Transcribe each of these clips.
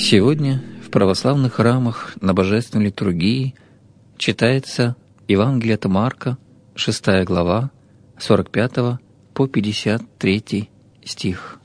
Сегодня в православных храмах на Божественной литургии читается Евангелие от Марка, 6 глава, 45 по 53 стих.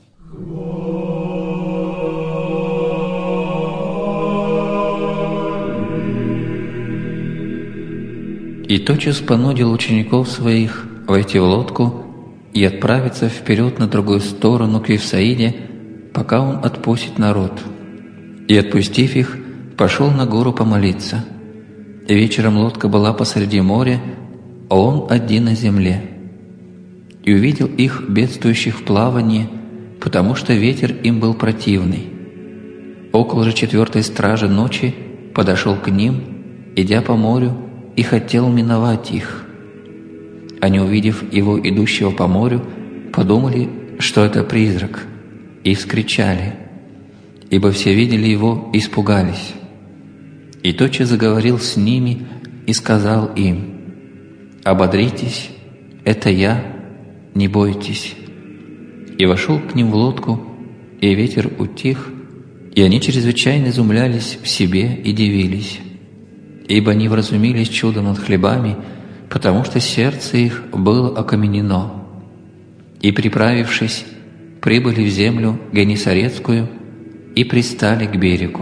«И тотчас понудил учеников своих войти в лодку и отправиться вперед на другую сторону к Вифсаиде, пока он отпустит народ. И, отпустив их, пошел на гору помолиться. И вечером лодка была посреди моря, а он один на земле. И увидел их, бедствующих в плавании, потому что ветер им был противный. Около же 4-й стражи ночи подошел к ним, идя по морю, и хотел миновать их. Они, увидев его, идущего по морю, подумали, что это призрак, и вскричали, ибо все видели его и испугались. И тотчас заговорил с ними и сказал им: «Ободритесь, это я, не бойтесь». И вошел к ним в лодку, и ветер утих, и они чрезвычайно изумлялись в себе и дивились, ибо они вразумились чудом над хлебами, потому что сердце их было окаменено. И, приправившись, прибыли в землю Генесарецкую и пристали к берегу.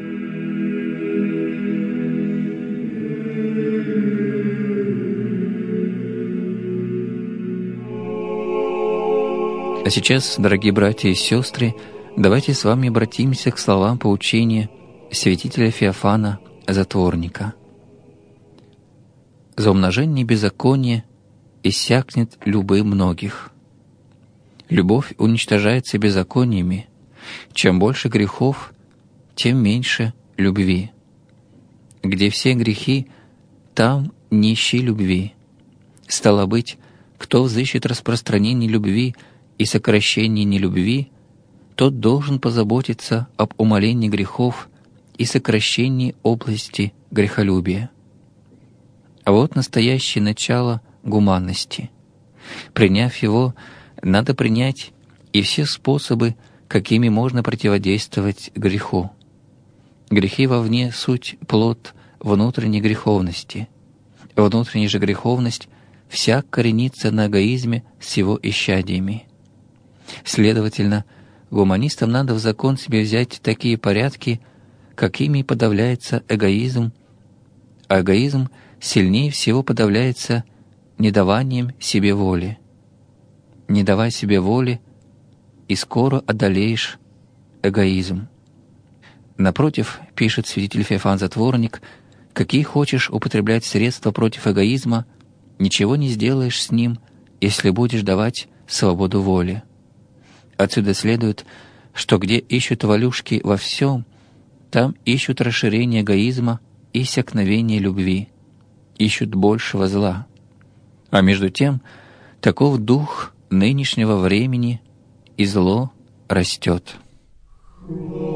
А сейчас, дорогие братья и сестры, давайте с вами обратимся к словам поучения святителя Феофана Затворника. «За умножение беззакония иссякнет любы многих. Любовь уничтожается беззакониями. Чем больше грехов, тем меньше любви. Где все грехи, там не ищи любви. Стало быть, кто взыщет распространение любви и сокращение нелюбви, тот должен позаботиться об умалении грехов и сокращении области грехолюбия. А вот настоящее начало гуманности. Приняв его, надо принять и все способы, какими можно противодействовать греху. Грехи вовне — суть плод внутренней греховности. Внутренняя же греховность всяк коренится на эгоизме с его исчадиями. Следовательно, гуманистам надо в закон себе взять такие порядки, какими подавляется эгоизм, а эгоизм сильнее всего подавляется недаванием себе воли. Не давай себе воли, и скоро одолеешь эгоизм. Напротив, пишет святитель Феофан Затворник, какие хочешь употреблять средства против эгоизма, ничего не сделаешь с ним, если будешь давать свободу воли. Отсюда следует, что где ищут валюшки во всем, там ищут расширение эгоизма и иссякновение любви, ищут большего зла. А между тем, таков дух нынешнего времени, и зло растет.